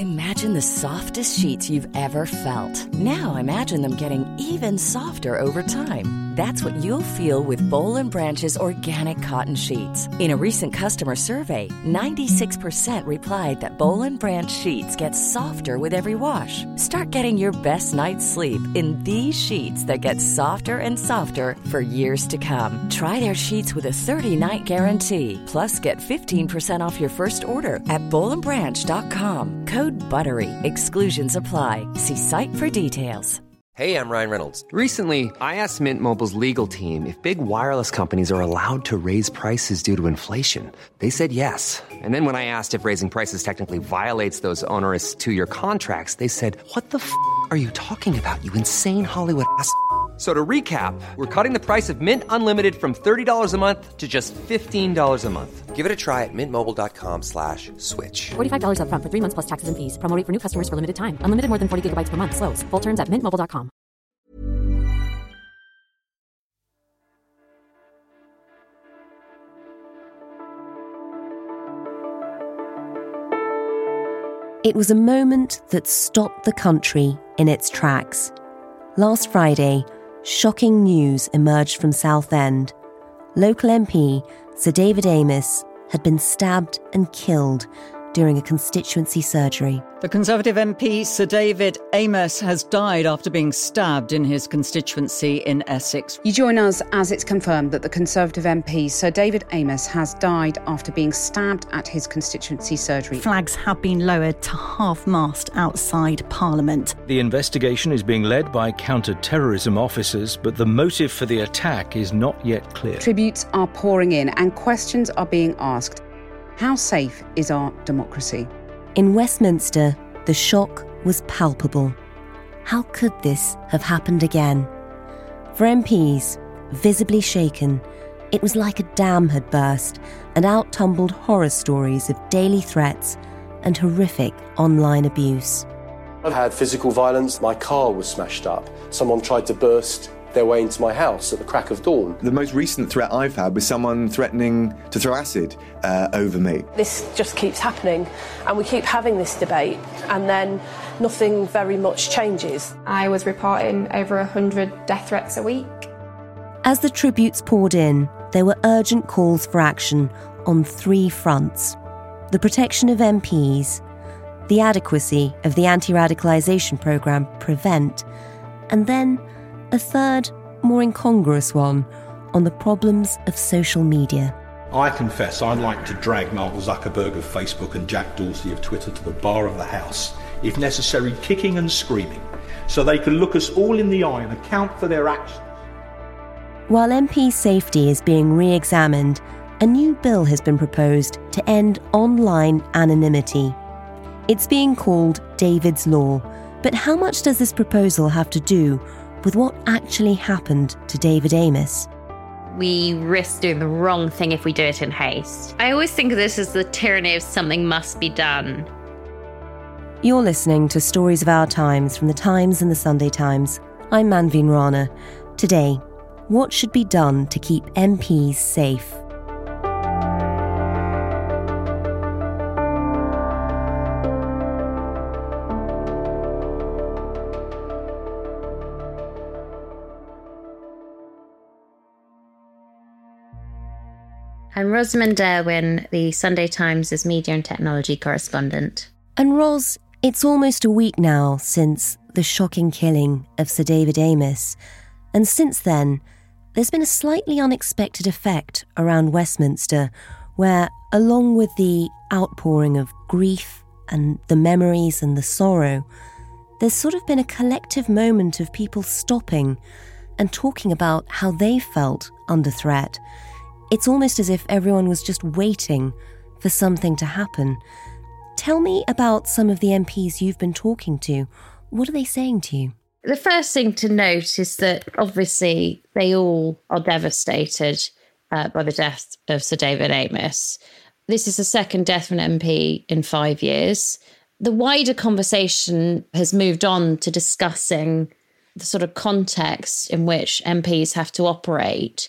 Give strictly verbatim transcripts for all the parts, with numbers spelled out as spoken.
Imagine the softest sheets you've ever felt. Now imagine them getting even softer over time. That's what you'll feel with Boll and Branch's organic cotton sheets. In a recent customer survey, ninety-six percent replied that Boll and Branch sheets get softer with every wash. Start getting your best night's sleep in these sheets that get softer and softer for years to come. Try their sheets with a thirty-night guarantee. Plus, get fifteen percent off your first order at boll and branch dot com. Code BUTTERY. Exclusions apply. See site for details. Hey, I'm Ryan Reynolds. Recently, I asked Mint Mobile's legal team if big wireless companies are allowed to raise prices due to inflation. They said yes. And then when I asked if raising prices technically violates those onerous two-year contracts, they said, what the f*** are you talking about, you insane Hollywood ass f- So to recap, we're cutting the price of Mint Unlimited from thirty dollars a month to just fifteen dollars a month. Give it a try at mintmobile.com slash switch. forty-five dollars up front for three months plus taxes and fees. Promo rate for new customers for limited time. Unlimited more than forty gigabytes per month. Slows full terms at mint mobile dot com. It was a moment that stopped the country in its tracks. Last Friday, shocking news emerged from Southend. Local M P Sir David Amess had been stabbed and killed during a constituency surgery. The Conservative M P Sir David Amess has died after being stabbed in his constituency in Essex. You join us as it's confirmed that the Conservative M P Sir David Amess has died after being stabbed at his constituency surgery. Flags have been lowered to half-mast outside Parliament. The investigation is being led by counter-terrorism officers, but the motive for the attack is not yet clear. Tributes are pouring in and questions are being asked. How safe is our democracy? In Westminster, the shock was palpable. How could this have happened again? For M Ps, visibly shaken, it was like a dam had burst and out tumbled horror stories of daily threats and horrific online abuse. I've had physical violence. My car was smashed up. Someone tried to burst their way into my house at the crack of dawn. The most recent threat I've had was someone threatening to throw acid uh, over me. This just keeps happening and we keep having this debate and then nothing very much changes. I was reporting over one hundred death threats a week. As the tributes poured in, there were urgent calls for action on three fronts: the protection of M Ps, the adequacy of the anti-radicalisation programme PREVENT, and then a third, more incongruous one on the problems of social media. I confess I'd like to drag Mark Zuckerberg of Facebook and Jack Dorsey of Twitter to the bar of the House, if necessary kicking and screaming, so they can look us all in the eye and account for their actions. While M P safety is being re-examined, a new bill has been proposed to end online anonymity. It's being called David's Law, but how much does this proposal have to do with what actually happened to David Amess? We risk doing the wrong thing if we do it in haste. I always think of this as the tyranny of something must be done. You're listening to Stories of Our Times from The Times and The Sunday Times. I'm Manveen Rana. Today, what should be done to keep M Ps safe? I'm Rosamund Derwin, the Sunday Times' media and technology correspondent. And Ros, it's almost a week now since the shocking killing of Sir David Amess. And since then, there's been a slightly unexpected effect around Westminster, where, along with the outpouring of grief and the memories and the sorrow, there's sort of been a collective moment of people stopping and talking about how they felt under threat. It's almost as if everyone was just waiting for something to happen. Tell me about some of the M Ps you've been talking to. What are they saying to you? The first thing to note is that obviously they all are devastated uh, by the death of Sir David Amess. This is the second death of an M P in five years. The wider conversation has moved on to discussing the sort of context in which M Ps have to operate.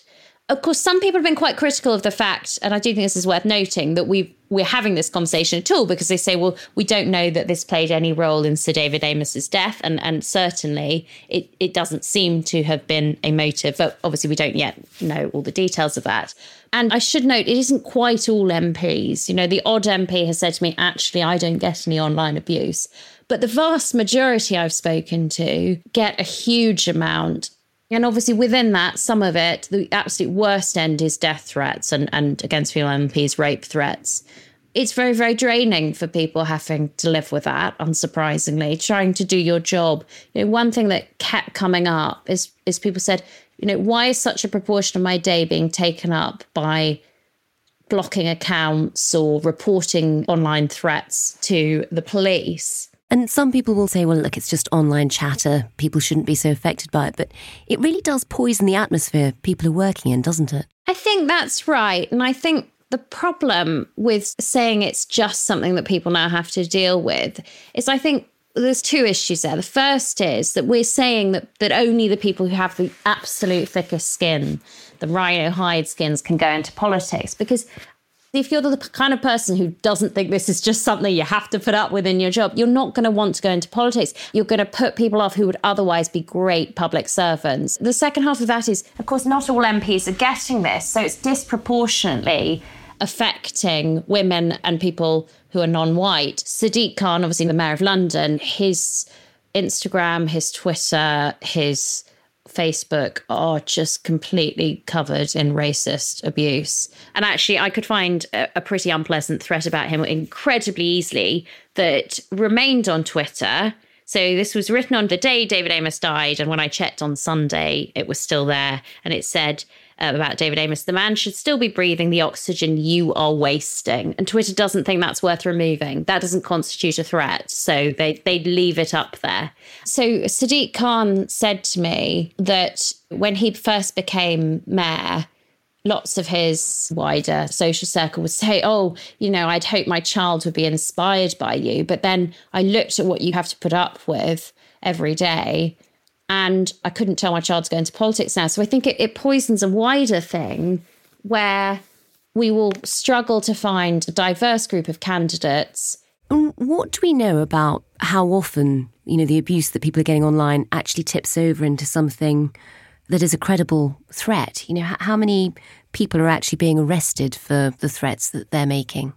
Of course, some people have been quite critical of the fact, and I do think this is worth noting, that we've, we're having this conversation at all because they say, well, we don't know that this played any role in Sir David Amos's death. And, and certainly it, it doesn't seem to have been a motive. But obviously, we don't yet know all the details of that. And I should note, it isn't quite all M Ps. You know, the odd M P has said to me, actually, I don't get any online abuse. But the vast majority I've spoken to get a huge amount. And obviously within that, some of it, the absolute worst end is death threats and, and against female M Ps, rape threats. It's very, very draining for people having to live with that, unsurprisingly, trying to do your job. You know, one thing that kept coming up is, is people said, you know, why is such a proportion of my day being taken up by blocking accounts or reporting online threats to the police? And some people will say, well, look, it's just online chatter. People shouldn't be so affected by it. But it really does poison the atmosphere people are working in, doesn't it? I think that's right. And I think the problem with saying it's just something that people now have to deal with is I think there's two issues there. The first is that we're saying that, that only the people who have the absolute thickest skin, the rhino hide skins, can go into politics. Because if you're the kind of person who doesn't think this is just something you have to put up with in your job, you're not going to want to go into politics. You're going to put people off who would otherwise be great public servants. The second half of that is, of course, not all M Ps are getting this. So it's disproportionately affecting women and people who are non-white. Sadiq Khan, obviously the Mayor of London, his Instagram, his Twitter, his Facebook are just completely covered in racist abuse. And actually, I could find a, a pretty unpleasant threat about him incredibly easily that remained on Twitter. So this was written on the day David Amess died. And when I checked on Sunday, it was still there. And it said uh, about David Amess, the man should still be breathing the oxygen you are wasting. And Twitter doesn't think that's worth removing. That doesn't constitute a threat. So they, they'd leave it up there. So Sadiq Khan said to me that when he first became mayor, lots of his wider social circle would say, oh, you know, I'd hope my child would be inspired by you. But then I looked at what you have to put up with every day and I couldn't tell my child to go into politics now. So I think it, it poisons a wider thing where we will struggle to find a diverse group of candidates. And what do we know about how often, you know, the abuse that people are getting online actually tips over into something that is a credible threat? You know, how many people are actually being arrested for the threats that they're making?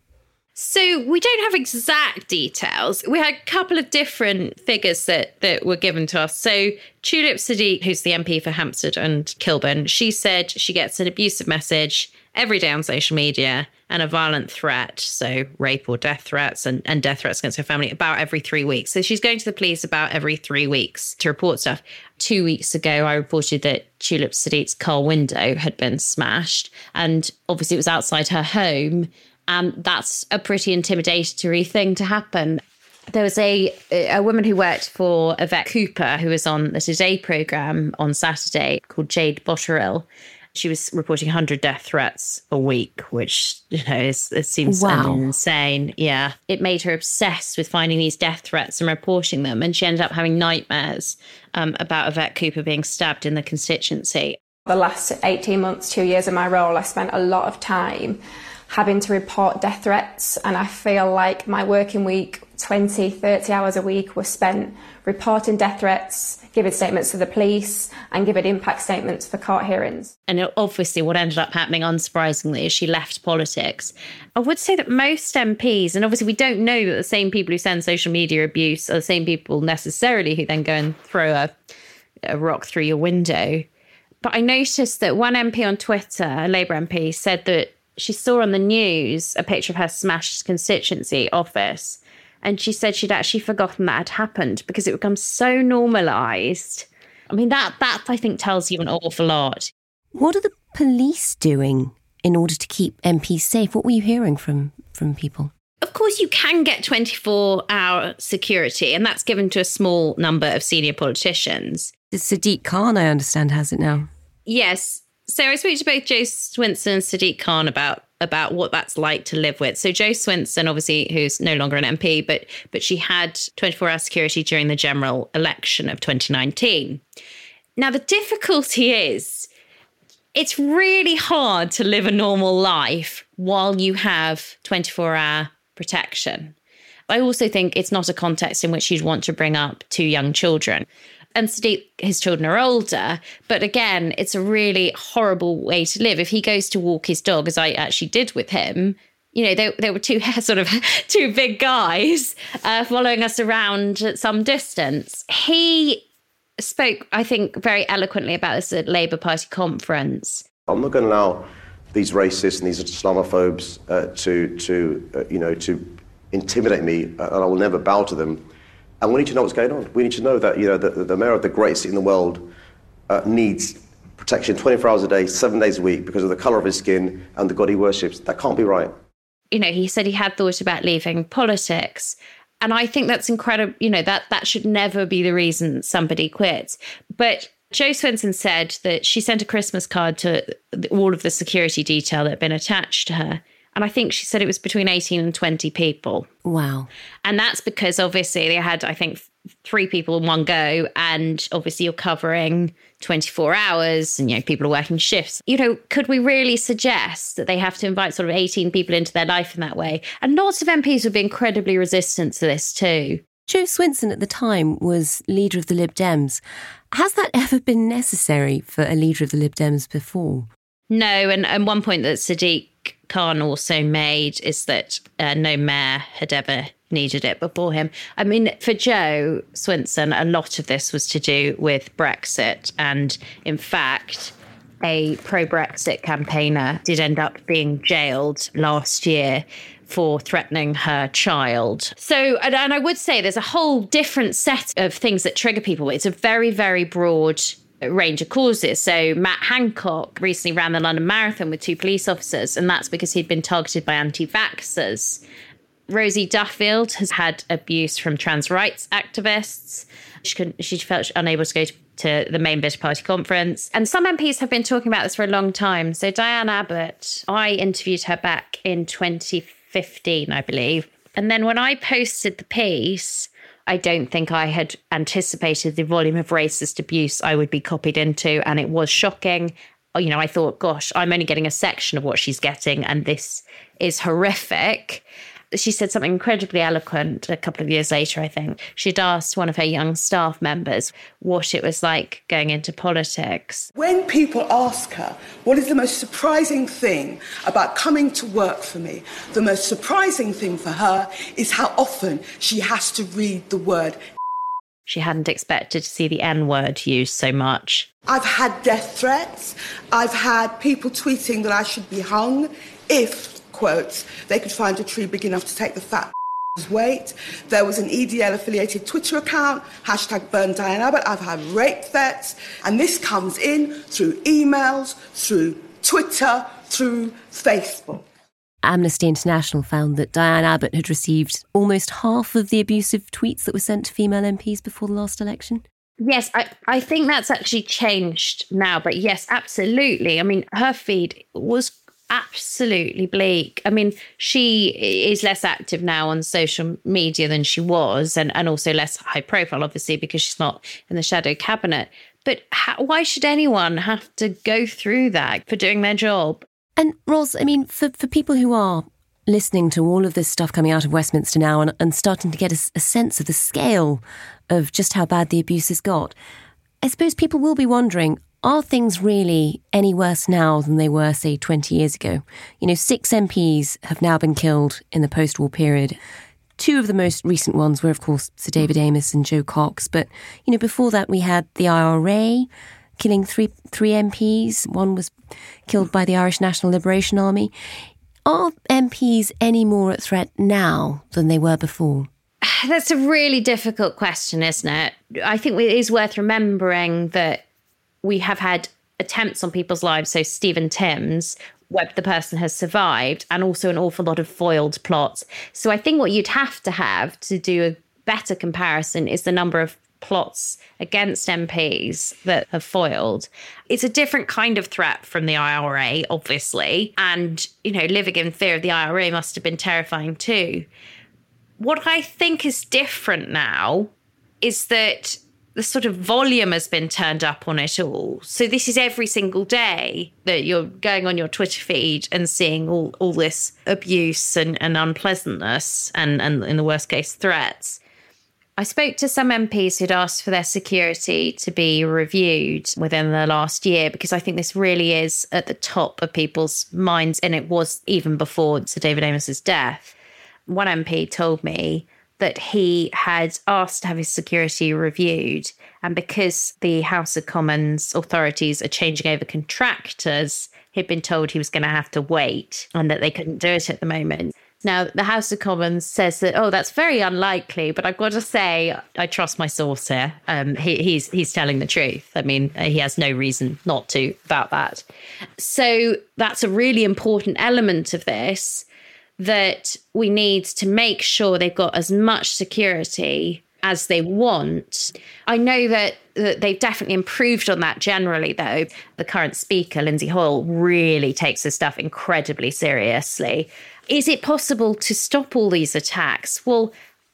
So we don't have exact details. We had a couple of different figures that, that were given to us. So Tulip Siddiq, who's the M P for Hampstead and Kilburn, she said she gets an abusive message every day on social media and a violent threat, so rape or death threats and, and death threats against her family, about every three weeks. So she's going to the police about every three weeks to report stuff. Two weeks ago, I reported that Tulip Siddiq's car window had been smashed. And obviously it was outside her home. And that's a pretty intimidatory thing to happen. There was a a woman who worked for Yvette Cooper, who was on the Today programme on Saturday, called Jade Botterill. She was reporting one hundred death threats a week, which, you know, is, it seems wow. insane. Yeah. It made her obsessed with finding these death threats and reporting them. And she ended up having nightmares um, about Yvette Cooper being stabbed in the constituency. The last eighteen months, two years of my role, I spent a lot of time having to report death threats. And I feel like my working week, twenty, thirty hours a week, was spent reporting death threats, giving statements to the police and giving impact statements for court hearings. And obviously what ended up happening, unsurprisingly, is she left politics. I would say that most M Ps, and obviously we don't know that the same people who send social media abuse are the same people necessarily who then go and throw a, a rock through your window. But I noticed that one M P on Twitter, a Labour M P, said that she saw on the news a picture of her smashed constituency office. And she said she'd actually forgotten that had happened because it becomes so normalised. I mean, that, that I think tells you an awful lot. What are the police doing in order to keep M Ps safe? What were you hearing from, from people? Of course, you can get twenty-four hour security, and that's given to a small number of senior politicians. Sadiq Khan, I understand, has it now. Yes. So I spoke to both Jo Swinson and Sadiq Khan about about what that's like to live with. So Jo Swinson, obviously, who's no longer an M P, but but she had twenty-four hour security during the general election of twenty nineteen. Now, the difficulty is It's really hard to live a normal life while you have twenty-four hour protection. I also think it's not a context in which you'd want to bring up two young children. And Sadiq, his children are older, but again, it's a really horrible way to live. If he goes to walk his dog, as I actually did with him, you know, there, there were two sort of two big guys uh, following us around at some distance. He spoke, I think, very eloquently about this at Labour Party conference. I'm not going to allow these racists and these Islamophobes uh, to, to uh, you know, to intimidate me, and I will never bow to them. And we need to know what's going on. We need to know that, you know, the, the mayor of the greatest city in the world uh, needs protection twenty-four hours a day, seven days a week, because of the colour of his skin and the God he worships. That can't be right. You know, he said he had thought about leaving politics. And I think that's incredible. You know, that that should never be the reason somebody quits. But Jo Swinson said that she sent a Christmas card to all of the security detail that had been attached to her. And I think she said it was between eighteen and twenty people. Wow. And that's because obviously they had, I think, three people in one go. And obviously you're covering twenty-four hours and, you know, people are working shifts. You know, could we really suggest that they have to invite sort of eighteen people into their life in that way? And lots of M Ps would be incredibly resistant to this too. Jo Swinson at the time was leader of the Lib Dems. Has that ever been necessary for a leader of the Lib Dems before? No, and, and one point that Sadiq Khan also made is that uh, no mayor had ever needed it before him. I mean, for Jo Swinson, a lot of this was to do with Brexit. And in fact, a pro-Brexit campaigner did end up being jailed last year for threatening her child. So, and, and I would say there's a whole different set of things that trigger people. It's a very, very broad range of causes. So Matt Hancock recently ran the London Marathon with two police officers, and that's because he'd been targeted by anti-vaxxers. Rosie Duffield has had abuse from trans rights activists. She couldn't, she felt unable to go to, to the main Labour Party conference. And some M Ps have been talking about this for a long time. So Diane Abbott, I interviewed her back in twenty fifteen, I believe. And then when I posted the piece, I don't think I had anticipated the volume of racist abuse I would be copied into. And it was shocking. You know, I thought, gosh, I'm only getting a section of what she's getting, and this is horrific. She said something incredibly eloquent a couple of years later, I think. She'd asked one of her young staff members what it was like going into politics. When people ask her, what is the most surprising thing about coming to work for me? The most surprising thing for her is how often she has to read the word. She hadn't expected to see the N-word used so much. I've had death threats. I've had people tweeting that I should be hung if, quotes, they could find a tree big enough to take the fat weight. There was an E D L-affiliated Twitter account, hashtag burn Diane Abbott. I've had rape threats. And this comes in through emails, through Twitter, through Facebook. Amnesty International found that Diane Abbott had received almost half of the abusive tweets that were sent to female M Ps before the last election. Yes, I, I think that's actually changed now. But yes, absolutely. I mean, her feed was absolutely bleak. I mean, she is less active now on social media than she was, and, and also less high profile, obviously, because she's not in the shadow cabinet. But how, why should anyone have to go through that for doing their job? And Ros, I mean, for, for people who are listening to all of this stuff coming out of Westminster now and, and starting to get a, a sense of the scale of just how bad the abuse has got, I suppose people will be wondering, are things really any worse now than they were, say, twenty years ago? You know, six M Ps have now been killed in the post-war period. Two of the most recent ones were, of course, Sir David Amess and Jo Cox. But, you know, before that, we had the I R A killing three three M Ps. One was killed by the Irish National Liberation Army. Are M Ps any more at threat now than they were before? That's a really difficult question, isn't it? I think it is worth remembering that we have had attempts on people's lives. So Stephen Timms, where the person has survived, and also an awful lot of foiled plots. So I think what you'd have to have to do a better comparison is the number of plots against M Ps that have foiled. It's a different kind of threat from the I R A, obviously. And, you know, living in fear of the I R A must have been terrifying too. What I think is different now is that the sort of volume has been turned up on it all. So this is every single day that you're going on your Twitter feed and seeing all, all this abuse and, and unpleasantness and, and, in the worst case, threats. I spoke to some M Ps who'd asked for their security to be reviewed within the last year, because I think this really is at the top of people's minds, and it was even before Sir David Amess's death. One M P told me that he had asked to have his security reviewed, and because the House of Commons authorities are changing over contractors, he'd been told he was going to have to wait and that they couldn't do it at the moment. Now, the House of Commons says that, oh, that's very unlikely, but I've got to say, I trust my source here. Um, he, he's he's telling the truth. I mean, he has no reason not to about that. So that's a really important element of this, that we need to make sure they've got as much security as they want. I know that, that they've definitely improved on that generally, though. The current speaker, Lindsay Hoyle, really takes this stuff incredibly seriously. Is it possible to stop all these attacks? Well,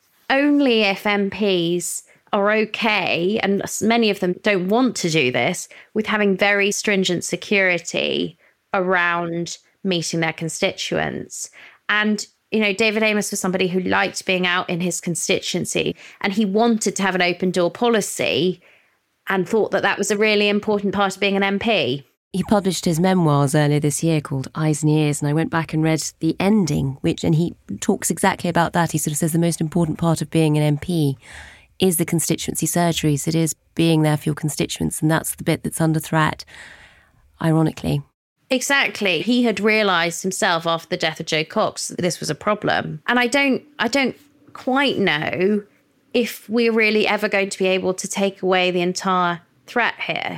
only if M Ps are okay, and many of them don't want to do this, with having very stringent security around meeting their constituents. And, you know, David Amess was somebody who liked being out in his constituency, and he wanted to have an open door policy and thought that that was a really important part of being an M P. He published his memoirs earlier this year called Eyes and Ears, and I went back and read the ending, which, and he talks exactly about that. He sort of says the most important part of being an M P is the constituency surgeries. It is being there for your constituents, and that's the bit that's under threat, ironically. Exactly. He had realised himself after the death of Jo Cox that this was a problem. And I don't I don't quite know if we're really ever going to be able to take away the entire threat here.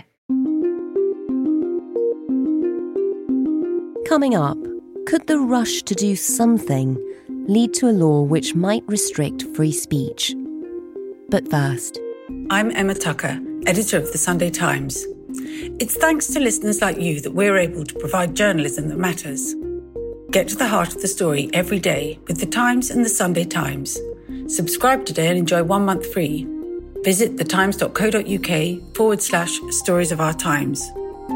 Coming up, could the rush to do something lead to a law which might restrict free speech? But first, I'm Emma Tucker, editor of The Sunday Times. It's thanks to listeners like you that we're able to provide journalism that matters. Get to the heart of the story every day with The Times and The Sunday Times. Subscribe today and enjoy one month free. Visit thetimes.co.uk forward slash stories of our times.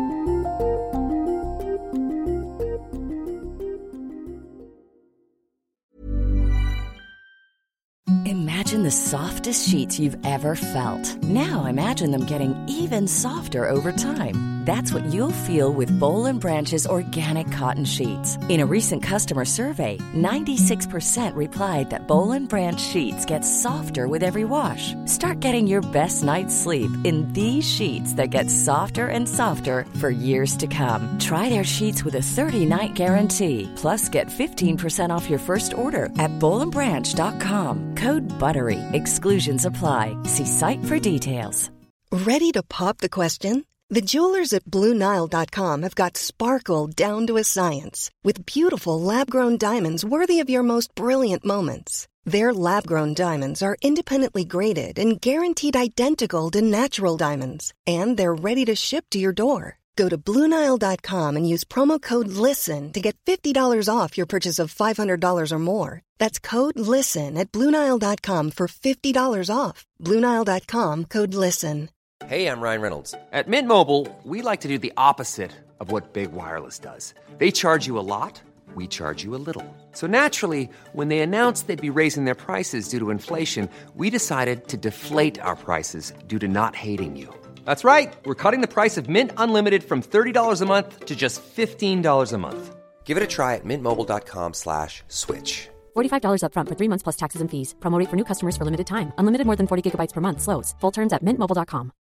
Imagine the softest sheets you've ever felt. Now imagine them getting even softer over time. That's what you'll feel with Boll and Branch's organic cotton sheets. In a recent customer survey, ninety-six percent replied that Boll and Branch sheets get softer with every wash. Start getting your best night's sleep in these sheets that get softer and softer for years to come. Try their sheets with a thirty-night guarantee. Plus, get fifteen percent off your first order at boll and branch dot com. Code BUTTERY. Exclusions apply. See site for details. Ready to pop the question? The jewelers at Blue Nile dot com have got sparkle down to a science with beautiful lab-grown diamonds worthy of your most brilliant moments. Their lab-grown diamonds are independently graded and guaranteed identical to natural diamonds, and they're ready to ship to your door. Go to Blue Nile dot com and use promo code LISTEN to get fifty dollars off your purchase of five hundred dollars or more. That's code LISTEN at Blue Nile dot com for fifty dollars off. Blue Nile dot com, code LISTEN. Hey, I'm Ryan Reynolds. At Mint Mobile, we like to do the opposite of what Big Wireless does. They charge you a lot, we charge you a little. So naturally, when they announced they'd be raising their prices due to inflation, we decided to deflate our prices due to not hating you. That's right. We're cutting the price of Mint Unlimited from thirty dollars a month to just fifteen dollars a month. Give it a try at mintmobile.com slash switch. forty-five dollars up front for three months plus taxes and fees. Promo rate for new customers for limited time. Unlimited more than forty gigabytes per month. Slows full terms at mint mobile dot com.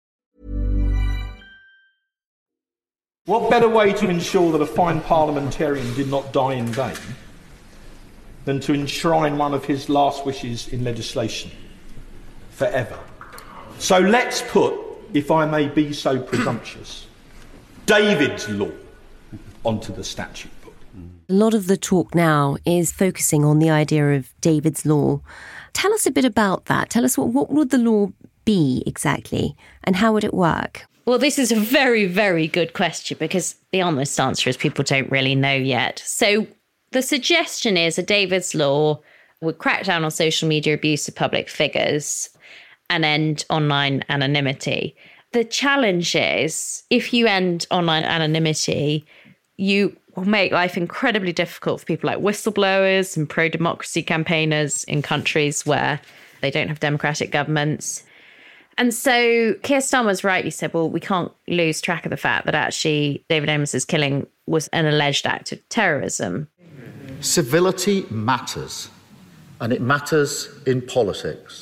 What better way to ensure that a fine parliamentarian did not die in vain than to enshrine one of his last wishes in legislation forever? So let's put, if I may be so presumptuous, David's law onto the statute book. A lot of the talk now is focusing on the idea of David's law. Tell us a bit about that. Tell us what, what would the law be exactly, and how would it work? Well, this is a very, very good question, because the honest answer is people don't really know yet. So the suggestion is a David's law would crack down on social media abuse of public figures. and end online anonymity. The challenge is, if you end online anonymity, you will make life incredibly difficult for people like whistleblowers and pro-democracy campaigners in countries where they don't have democratic governments. And so Keir Starmer's rightly said, well, we can't lose track of the fact that actually David Amess's killing was an alleged act of terrorism. Civility matters, and it matters in politics.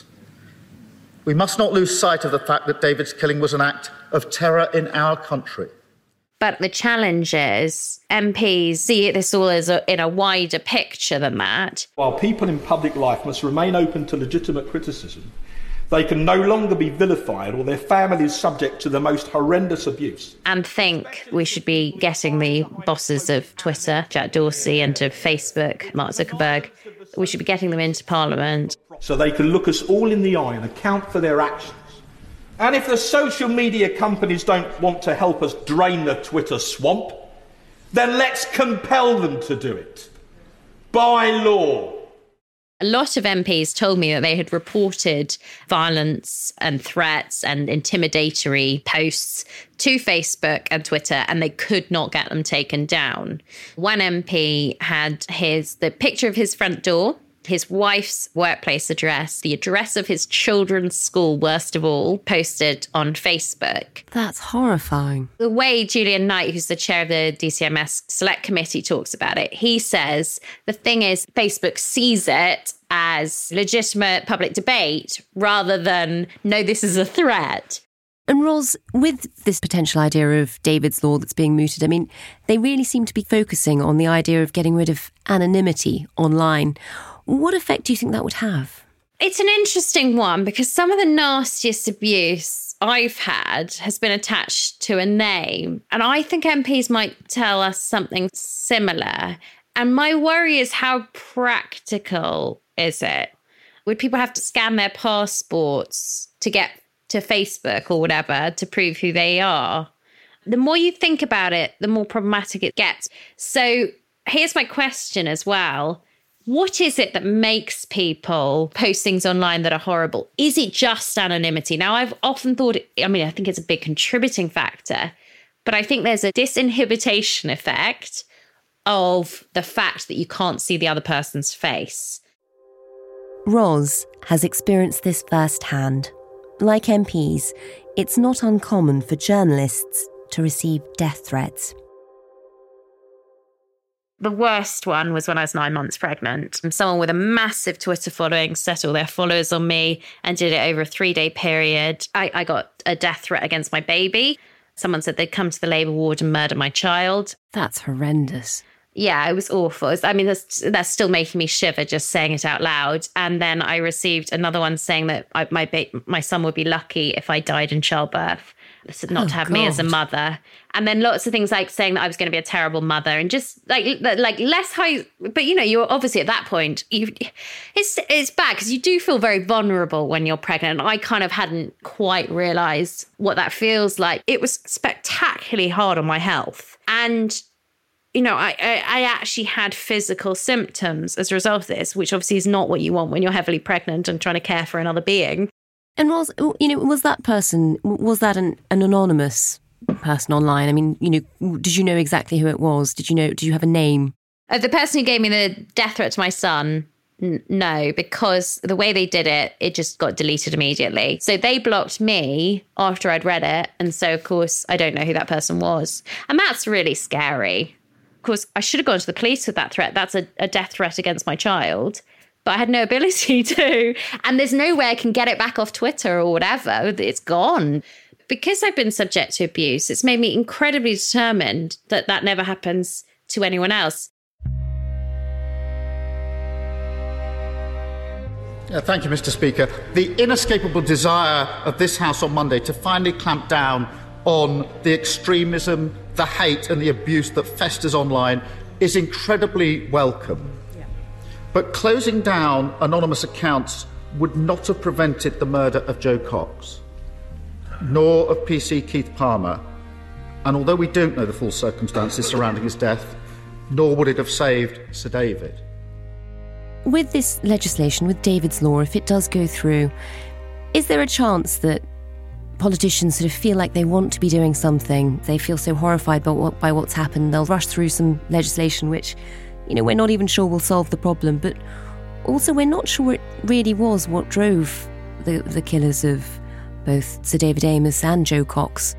We must not lose sight of the fact that David's killing was an act of terror in our country. But the challenge is M Ps see this all as a, in a wider picture than that. While people in public life must remain open to legitimate criticism, they can no longer be vilified or their families subject to the most horrendous abuse. And think we should be getting the bosses of Twitter, Jack Dorsey, and of Facebook, Mark Zuckerberg, we should be getting them into Parliament. So they can look us all in the eye and account for their actions. And if the social media companies don't want to help us drain the Twitter swamp, then let's compel them to do it. By law. A lot of M Ps told me that they had reported violence and threats and intimidatory posts to Facebook and Twitter, and they could not get them taken down. One M P had his the picture of his front door, his wife's workplace address, the address of his children's school, worst of all, posted on Facebook. That's horrifying. The way Julian Knight, who's the chair of the D C M S Select Committee, talks about it, he says the thing is Facebook sees it as legitimate public debate rather than, no, this is a threat. And Ros, with this potential idea of David's Law that's being mooted, I mean, they really seem to be focusing on the idea of getting rid of anonymity online. What effect do you think that would have? It's an interesting one because some of the nastiest abuse I've had has been attached to a name. And I think M Ps might tell us something similar. And my worry is, how practical is it? Would people have to scan their passports to get to Facebook or whatever to prove who they are? The more you think about it, the more problematic it gets. So here's my question as well. What is it that makes people post things online that are horrible? Is it just anonymity? Now, I've often thought, it, I mean, I think it's a big contributing factor, but I think there's a disinhibition effect of the fact that you can't see the other person's face. Ros has experienced this firsthand. Like M Ps, it's not uncommon for journalists to receive death threats. The worst one was when I was nine months pregnant, and someone with a massive Twitter following set all their followers on me and did it over a three-day period. I, I got a death threat against my baby. Someone said they'd come to the labour ward and murder my child. That's horrendous. Yeah, it was awful. I mean, that's, that's still making me shiver just saying it out loud. And then I received another one saying that I, my ba- my son would be lucky if I died in childbirth. Not oh, to have God. me as a mother. And then lots of things like saying that I was going to be a terrible mother and just like like less high. But, you know, you're obviously at that point, you it's it's bad because you do feel very vulnerable when you're pregnant. I kind of hadn't quite realised what that feels like. It was spectacularly hard on my health. And, you know, I, I, I actually had physical symptoms as a result of this, which obviously is not what you want when you're heavily pregnant and trying to care for another being. And was, you know, was that person, was that an, an anonymous person online? I mean, you know, did you know exactly who it was? Did you know, did you have a name? Uh, the person who gave me the death threat to my son, n- no, because the way they did it, it just got deleted immediately. So they blocked me after I'd read it. And so, of course, I don't know who that person was. And that's really scary. Of course, I should have gone to the police with that threat. That's a, a death threat against my child. But I had no ability to. And there's no way I can get it back off Twitter or whatever. It's gone. Because I've been subject to abuse, it's made me incredibly determined that that never happens to anyone else. Uh, thank you, Mister Speaker. The inescapable desire of this House on Monday to finally clamp down on the extremism, the hate and the abuse that festers online is incredibly welcome. But closing down anonymous accounts would not have prevented the murder of Joe Cox, nor of P C Keith Palmer. And although we don't know the full circumstances surrounding his death, nor would it have saved Sir David. With this legislation, with David's Law, if it does go through, Is there a chance that politicians sort of feel like they want to be doing something? They feel so horrified by, what, by what's happened, they'll rush through some legislation which, you know, we're not even sure will solve the problem, but also we're not sure it really was what drove the, the killers of both Sir David Amess and Jo Cox.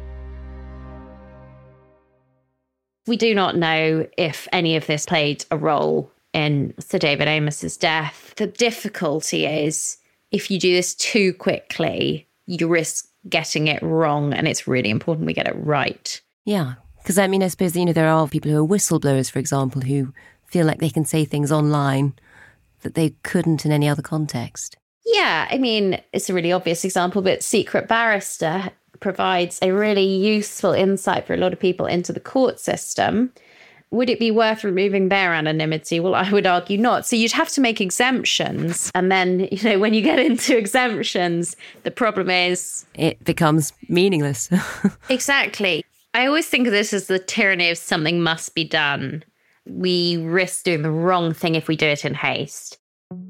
We do not know if any of this played a role in Sir David Amess's death. The difficulty is if you do this too quickly, you risk getting it wrong, and it's really important we get it right. Yeah, because I mean, I suppose, you know, there are people who are whistleblowers, for example, who feel like they can say things online that they couldn't in any other context. Yeah, I mean, it's a really obvious example, but Secret Barrister provides a really useful insight for a lot of people into the court system. Would it be worth removing their anonymity? Well, I would argue not. So you'd have to make exemptions. And then, you know, when you get into exemptions, the problem is... it becomes meaningless. Exactly. I always think of this as the tyranny of something must be done. We risk doing the wrong thing if we do it in haste.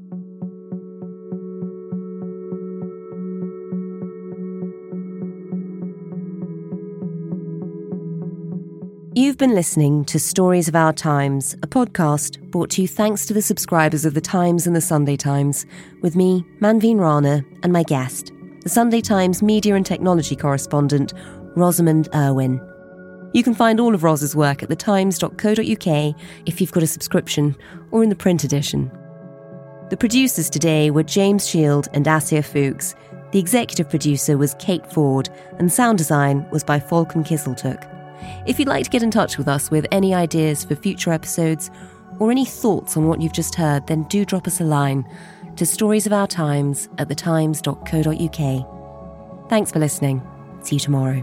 You've been listening to Stories of Our Times, a podcast brought to you thanks to the subscribers of The Times and The Sunday Times, with me, Manveen Rana, and my guest, The Sunday Times media and technology correspondent, Rosamund Irwin. You can find all of Roz's work at the times dot co dot uk if you've got a subscription, or in the print edition. The producers today were James Shield and Assia Fuchs. The executive producer was Kate Ford, and sound design was by Falcon Kisseltook. If you'd like to get in touch with us with any ideas for future episodes or any thoughts on what you've just heard, then do drop us a line to Stories of Our Times at the times dot co dot uk. Thanks for listening. See you tomorrow.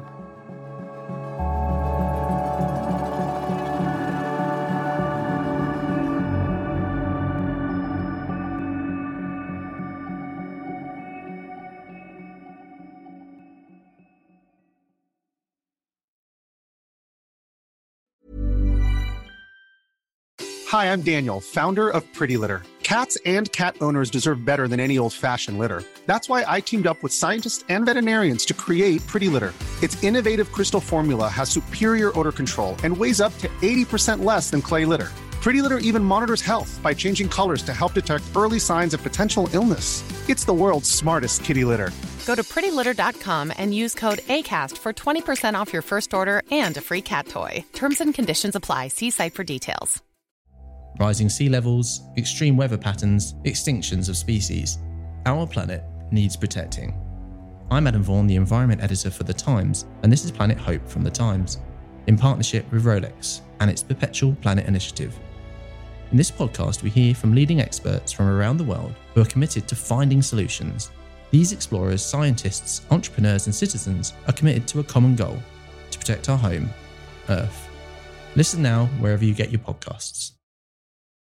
Hi, I'm Daniel, founder of Pretty Litter. Cats and cat owners deserve better than any old-fashioned litter. That's why I teamed up with scientists and veterinarians to create Pretty Litter. Its innovative crystal formula has superior odor control and weighs up to eighty percent less than clay litter. Pretty Litter even monitors health by changing colors to help detect early signs of potential illness. It's the world's smartest kitty litter. Go to pretty litter dot com and use code ACAST for twenty percent off your first order and a free cat toy. Terms and conditions apply. See site for details. Rising sea levels, extreme weather patterns, extinctions of species. Our planet needs protecting. I'm Adam Vaughan, the Environment Editor for The Times, and this is Planet Hope from The Times, in partnership with Rolex and its Perpetual Planet Initiative. In this podcast, we hear from leading experts from around the world who are committed to finding solutions. These explorers, scientists, entrepreneurs, and citizens are committed to a common goal: to protect our home, Earth. Listen now wherever you get your podcasts.